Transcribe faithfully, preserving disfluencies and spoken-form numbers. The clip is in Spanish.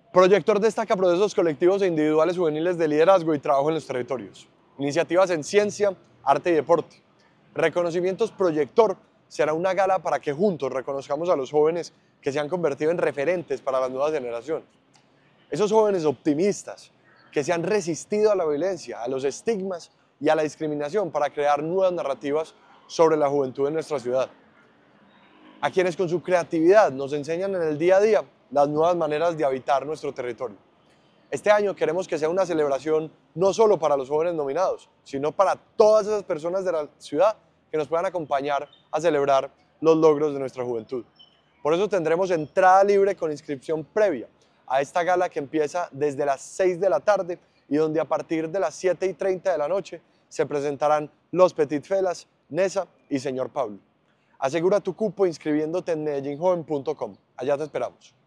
Proyector destaca procesos colectivos e individuales juveniles de liderazgo y trabajo en los territorios. Iniciativas en ciencia, arte y deporte. Reconocimientos Proyector será una gala para que juntos reconozcamos a los jóvenes que se han convertido en referentes para las nuevas generaciones. Esos jóvenes optimistas que se han resistido a la violencia, a los estigmas y a la discriminación para crear nuevas narrativas sobre la juventud en nuestra ciudad. A quienes con su creatividad nos enseñan en el día a día las nuevas maneras de habitar nuestro territorio. Este año queremos que sea una celebración no solo para los jóvenes nominados, sino para todas esas personas de la ciudad que nos puedan acompañar a celebrar los logros de nuestra juventud. Por eso tendremos entrada libre con inscripción previa a esta gala que empieza desde las seis de la tarde y donde a partir de las siete y treinta de la noche se presentarán los Petit Felas, Nesa y Señor Pablo. Asegura tu cupo inscribiéndote en medellín joven punto com. Allá te esperamos.